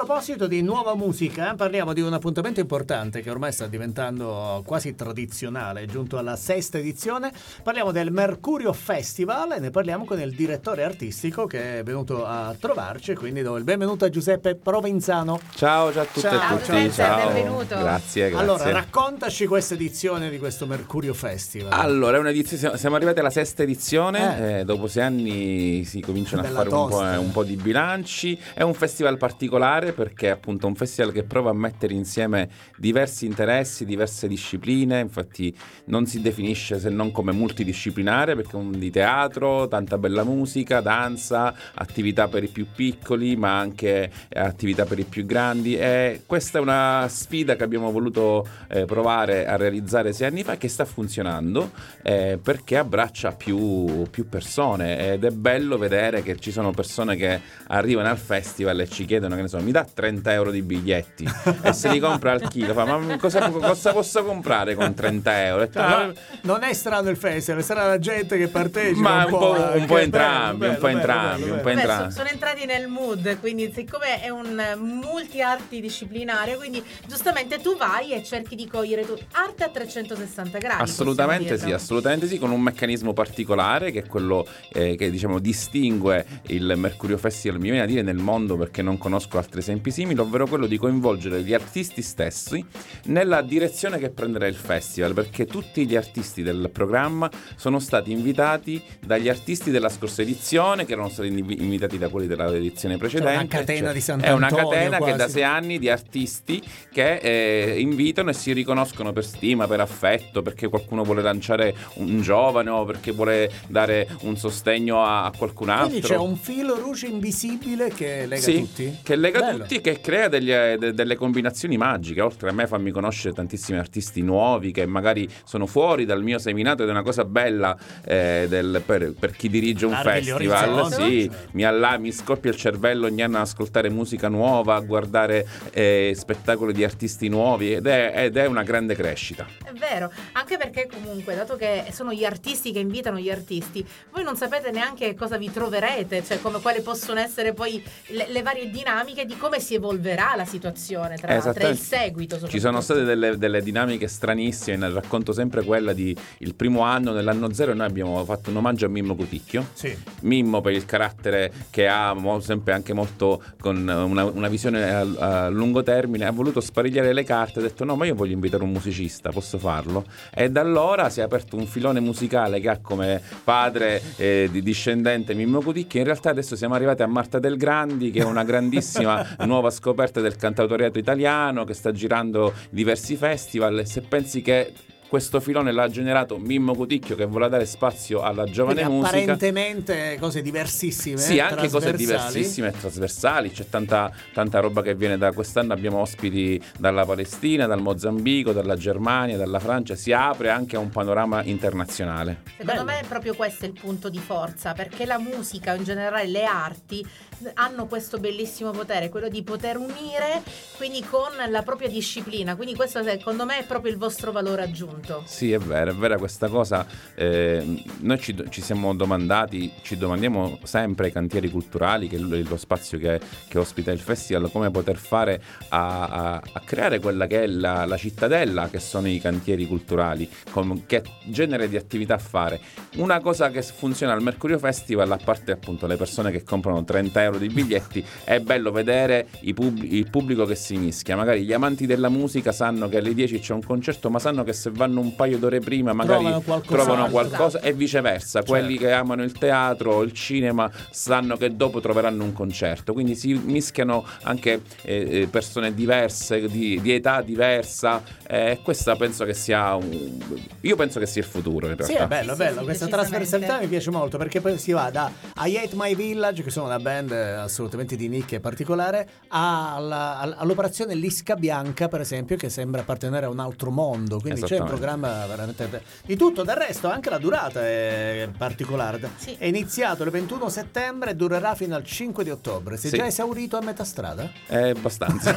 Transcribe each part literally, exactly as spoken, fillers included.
proposito di nuova musica, parliamo di un appuntamento importante che ormai sta diventando quasi tradizionale, è giunto alla sesta edizione. Parliamo del Mercurio Festival e ne parliamo con il direttore artistico che è venuto a trovarci, quindi do il benvenuto a Giuseppe Provenzano. Ciao, ciao a tutte ciao, e tutti. Ciao, ciao. Benvenuto. Grazie, grazie. Allora, raccontaci questa edizione di questo Mercurio Festival. Allora, è un'edizione, siamo arrivati alla sesta edizione, eh. Eh, dopo sei anni si cominciano Bella a fare un po', tosta. un po' di bilanci. È un festival particolare perché è appunto un festival che prova a mettere insieme diversi interessi, diverse discipline, infatti non si definisce se non come multidisciplinare perché è un di teatro, tanta bella musica, danza, attività per i più piccoli ma anche attività per i più grandi, e questa è una sfida che abbiamo voluto eh, provare a realizzare sei anni fa e che sta funzionando eh, perché abbraccia più, più persone, ed è bello vedere che ci sono persone che arrivano al festival e ci chiedono, che ne so, mi dà trenta euro di biglietti e se li compra al chilo, fa, ma cosa, cosa posso comprare con trenta euro? No, non è strano il festival, sarà la gente che partecipa, ma un un po', po', un po' bello, entrambi, bello, un po' bello, entrambi, bello, un po' bello. Beh, entrambi. so- sono entrati nel mood, quindi siccome è un multi-arti disciplinare, quindi giustamente tu vai e cerchi di cogliere tu- arte a trecentosessanta gradi. Assolutamente possiamo sì, dirlo. assolutamente sì, con un meccanismo particolare che è quello eh, che diciamo distingue il Mercurio Festival, mi viene a dire, nel mondo, perché non conosco altri esempi simili, ovvero quello di coinvolgere gli artisti stessi nella direzione che prenderà il festival, perché tutti gli artisti del programma sono stati invitati dagli artisti della scorsa edizione, che erano stati invi- invitati da quelli della edizione precedente. Cioè una catena Cioè, di Sant'Antonio, è una catena quasi. che da sei anni di artisti che eh, invitano e si riconoscono per stima, per affetto, perché qualcuno vuole lanciare un giovane o perché vuole dare un sostegno a, a qualcun altro. Quindi c'è un filo rouge invisibile che lega Sì, tutti? che lega Bello. tutti, che crea degli, de- delle combinazioni magiche. Oltre a me, fammi conoscere tantissimi artisti nuovi che magari sono fuori dal mio seminato, ed è una cosa bella eh, del, per, per chi dirige un Larghi gli festival. orizzonti. Sì, mi, alla, mi scoppia il cervello ogni anno ad ascoltare musica nuova, a guardare eh, spettacoli di artisti nuovi, ed è, ed è una grande crescita. È vero, anche perché comunque, dato che sono gli artisti che invitano gli artisti, voi non sapete neanche cosa vi troverete, cioè come quali possono essere poi le, le varie dinamiche di come si evolverà la situazione tra l'altro, e il seguito. Ci sono state delle, delle dinamiche stranissime, ne racconto sempre quella di il primo anno, nell'anno zero, noi abbiamo fatto un omaggio a Mimmo Cuticchio. Sì. Mimmo, per il carattere che ha, mo- sempre anche molto con una, una visione a, a lungo termine, ha voluto sparigliare le carte, ha detto no, ma io voglio invitare un musicista, posso farlo? E da allora si è aperto un filone musicale che ha come padre eh, di discendente Mimmo Cuticchio. In realtà adesso siamo arrivati a Marta Del Grandi, che è una grandissima nuova scoperta del cantautoriato italiano, che sta girando diversi festival, e se pensi che questo filone l'ha generato Mimmo Cuticchio, che vuole dare spazio alla giovane Quindi musica. apparentemente cose diversissime. Sì, anche cose trasversali. diversissime e trasversali. C'è tanta, tanta roba che viene da quest'anno. Abbiamo ospiti dalla Palestina, dal Mozambico, dalla Germania, dalla Francia. Si apre anche a un panorama internazionale. Secondo Bello. me proprio questo è il punto di forza, perché la musica, in generale le arti, hanno questo bellissimo potere, quello di poter unire quindi con la propria disciplina, quindi questo secondo me è proprio il vostro valore aggiunto. Sì, è vero, è vera questa cosa. Eh, noi ci, ci siamo domandati, ci domandiamo sempre ai cantieri culturali, che è lo, lo spazio che, che ospita il festival, come poter fare a, a, a creare quella che è la, la cittadella, che sono i cantieri culturali, con, che genere di attività fare. Una cosa che funziona al Mercurio Festival, a parte appunto le persone che comprano trenta euro di biglietti, è bello vedere i pub- il pubblico che si mischia. Magari gli amanti della musica sanno che alle dieci c'è un concerto, ma sanno che se vanno un paio d'ore prima magari Trovano qualcosa, trovano qualcosa, esatto. e viceversa. Certo. Quelli che amano il teatro o il cinema sanno che dopo troveranno un concerto, quindi si mischiano anche eh, persone diverse, di, di età diversa, e eh, questa penso che sia un... io penso che sia il futuro in realtà. Sì, è bello, Sì, bello. sì, Questa decisamente. trasversalità mi piace molto, perché poi si va da I Hate My Village, che sono una band assolutamente di nicchia particolare, alla, all'operazione Lisca Bianca, per esempio, che sembra appartenere a un altro mondo. Quindi c'è un programma veramente di tutto. Del resto anche la durata è particolare. Sì. È iniziato il ventuno settembre e durerà fino al cinque di ottobre. Si è Sì. già esaurito a metà strada? È abbastanza.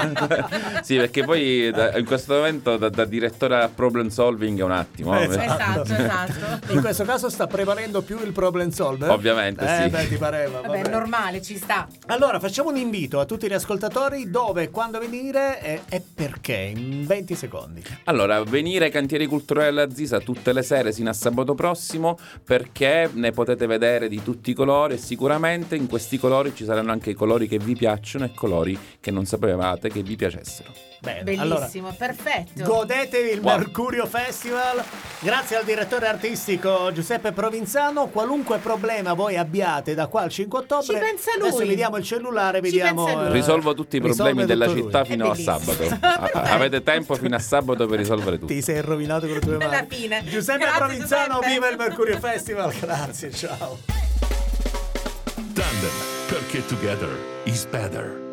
Sì, perché poi da, in questo momento da, da direttore a problem solving è un attimo. Esatto, esatto. In questo caso sta prevalendo più il problem solver? Ovviamente, eh, sì. beh, ti pareva. Vabbè, è vabbè. normale uguale, ci sta. Allora facciamo un invito a tutti gli ascoltatori, dove, quando venire e, e perché, in venti secondi. Allora, venire ai Cantieri Culturali della Zisa tutte le sere sino a sabato prossimo, perché ne potete vedere di tutti i colori e sicuramente in questi colori ci saranno anche i colori che vi piacciono e colori che non sapevate che vi piacessero. Bene, Bellissimo, allora, perfetto. godetevi il Wow. Mercurio Festival. Grazie al direttore artistico Giuseppe Provenzano. Qualunque problema voi abbiate da qua al cinque ottobre, Ci pensa lui. adesso vi diamo il cellulare, vi Ci diamo, pensa lui. eh, Risolvo tutti i problemi risolve della tutto città lui. fino È a bellissimo. sabato. A- avete tempo fino a sabato per risolvere tutto. Ti sei rovinato con le tue Alla mani. fine. Giuseppe Grazie, Provenzano, Giuseppe. viva il Mercurio Festival. Grazie, ciao. Tandem, perché together is better.